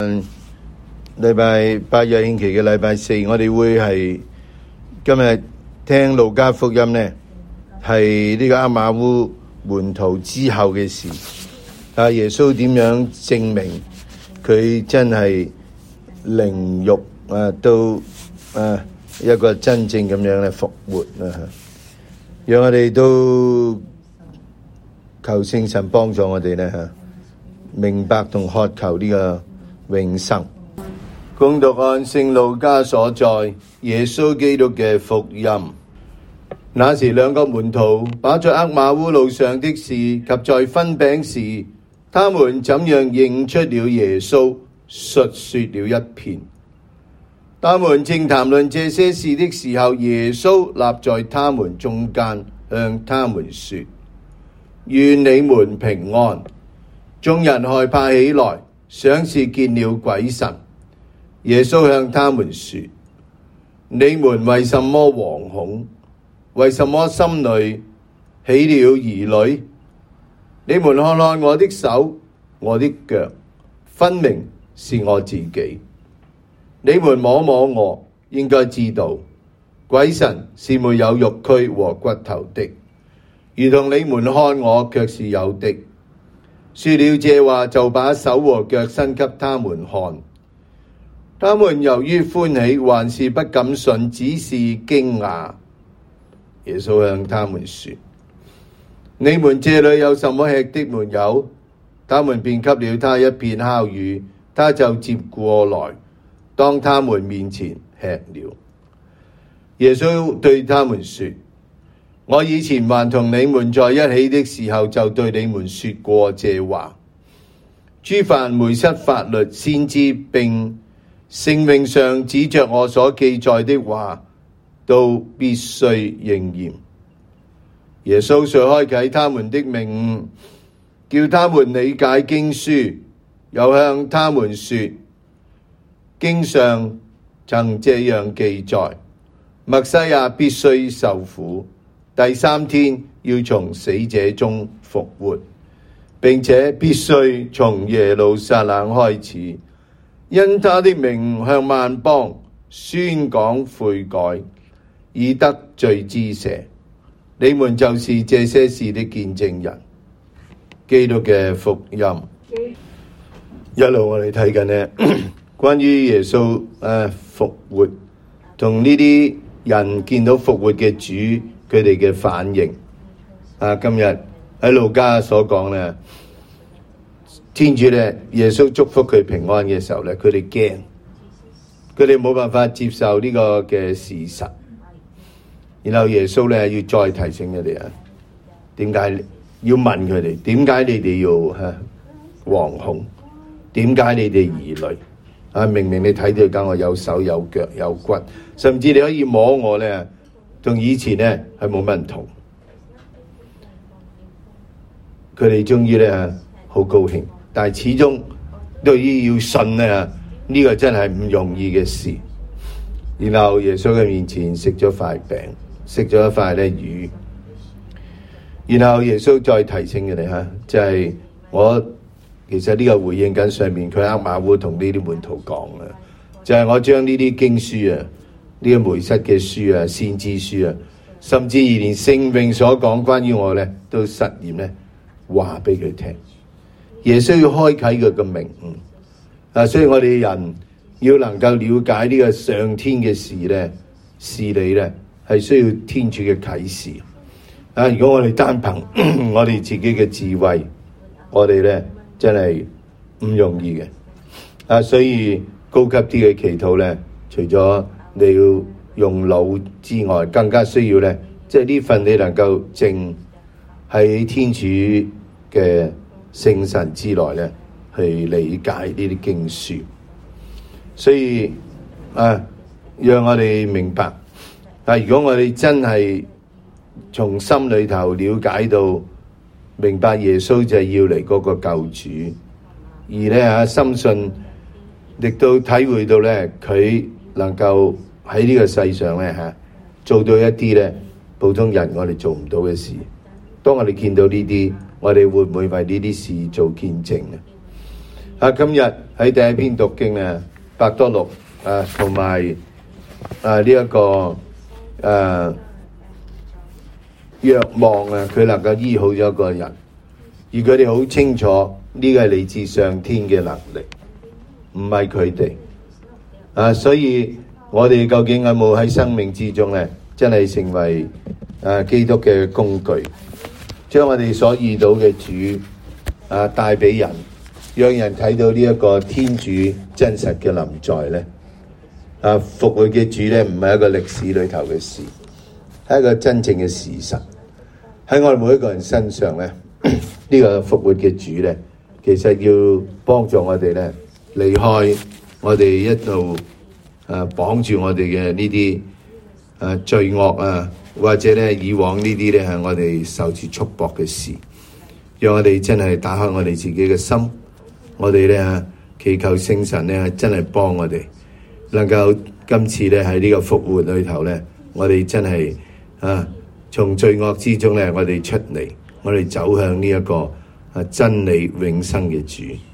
禮拜8日慶期嘅禮拜4，我哋會係今日聽路加福音呢，係呢個厄瑪烏門徒之後嘅事。耶穌點樣證明佢真係靈肉到一個真正咁樣咧復活啦。讓我哋都求聖神幫助我哋咧明白同渴求呢個永生。恭讀按聖路加所載耶穌基督嘅福音。那時兩個門徒把在厄瑪烏路上的事及在分餅時他們怎樣認出了耶穌，述說了一遍。他們正談論這些事的時候，耶穌立在他們中間，向他們說：願你們平安。眾人害怕起來，想是見了鬼神。耶穌向他們說：你們為什麼惶恐？為什麼心裏起了疑慮？你們看看我的手，我的腳，分明是我自己。你們摸摸我，應該知道，鬼神是沒有肉軀和骨頭的，如同你們看我卻是有的。說了這話，就把手和腳伸給他們看。他們由於歡喜，還是不敢信，只是驚訝。耶穌向他們說：你們這裏有什麼吃的沒有？他們便給了他一片烤魚，他就接過來，當他們面前吃了。耶穌對他們說：我以前還同你們在一起的時候，就對你們說過這話。諸凡梅瑟法律、先知並聖詠上指着我所記載的話，都必須應驗。耶穌遂開啟他們的明悟，叫他們理解經書，又向他們說：經上曾這樣記載，默西亞必須受苦，第3天要從死者中復活，並且必須從耶路撒冷開始，因他的名向萬邦宣講悔改，以得罪之赦。你們就是這些事的見證人。基督嘅福音。一路我哋睇緊呢關於耶穌復活同呢啲人見到復活嘅主佢哋嘅反應。今日喺路加所講咧，天主咧耶穌祝福佢平安嘅時候咧，佢哋驚，佢哋冇辦法接受呢個嘅事實。然後耶穌咧要再提醒佢哋點解要問佢哋，點解你哋要惶恐？點解你哋疑慮？明明你睇到緊我有手有腳有骨，甚至你可以摸我咧，同以前咧係冇乜唔同。佢哋終於咧好高興，但係始終對於要信咧呢個真係唔容易嘅事。然後耶穌嘅面前食咗塊餅，食咗一塊咧魚。然後耶穌再提醒佢哋就係我其實呢個回應緊上面佢厄瑪烏同呢啲門徒講嘅，就係我將呢啲經書呢個梅瑟嘅書先知書甚至連聖詠所講關於我咧都實驗咧話俾佢聽。耶穌要開啟佢嘅明悟所以我哋人要能夠了解呢個上天嘅事咧事理咧，係需要天主嘅啟示。如果我哋單憑我哋自己嘅智慧，我哋咧真係唔容易嘅。所以高級啲嘅祈禱咧，除咗你要用腦之外，更加需要咧，即係呢份你能夠靜喺天主嘅聖神之內咧，去理解呢啲經書。所以讓我哋明白。但如果我哋真係從心裏頭了解到明白耶穌就係要嚟嗰個救主，而咧深信亦都體會到咧佢能夠喺呢個世上咧做到一啲咧普通人我哋做唔到嘅事。當我哋見到呢啲，我哋會唔會為呢啲事做見證今日喺第一篇讀經啊，伯多祿同埋呢一個若望啊，佢能夠醫好咗一個人，而佢哋好清楚呢個係嚟自上天嘅能力，唔係佢哋所以我哋究竟有冇喺生命之中咧，真係成為基督嘅工具，將我哋所遇到嘅主帶俾人，讓人睇到呢一個天主真實嘅臨在咧。復活嘅主咧，唔係一個歷史裏頭嘅事，係一個真正嘅事實。喺我哋每一個人身上咧，呢個復活嘅主咧，其實要幫助我哋咧，離開我哋一路綁住我哋嘅呢啲罪惡或者咧以往呢啲咧係我哋受住束縛嘅事，讓我哋真係打開我哋自己嘅心，我哋咧祈求聖神咧真係幫我哋，能夠今次咧喺呢個復活裏頭咧，我哋真係從罪惡之中咧，我哋出嚟，我哋走向呢一個真理永生嘅主。